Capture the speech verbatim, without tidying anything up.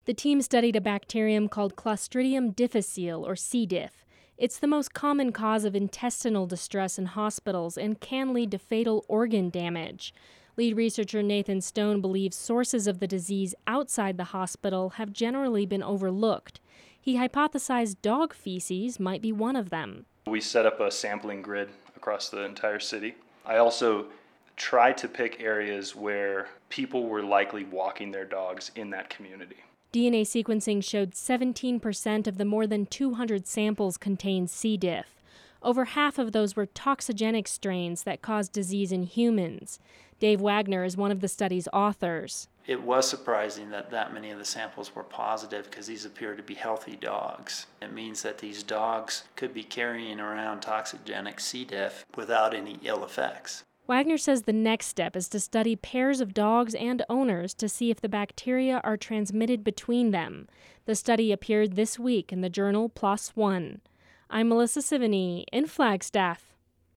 The team studied a bacterium called Clostridium difficile, or C. diff. It's the most common cause of intestinal distress in hospitals and can lead to fatal organ damage. Lead researcher Nathan Stone believes sources of the disease outside the hospital have generally been overlooked. He hypothesized dog feces might be one of them. We set up a sampling grid across the entire city. I also tried to pick areas where people were likely walking their dogs in that community. D N A sequencing showed seventeen percent of the more than two hundred samples contained C. diff. Over half of those were toxigenic strains that caused disease in humans. Dave Wagner is one of the study's authors. It was surprising that that many of the samples were positive because these appear to be healthy dogs. It means that these dogs could be carrying around toxigenic C. diff without any ill effects. Wagner says the next step is to study pairs of dogs and owners to see if the bacteria are transmitted between them. The study appeared this week in the journal PLOS ONE. I'm Melissa Sivany in Flagstaff.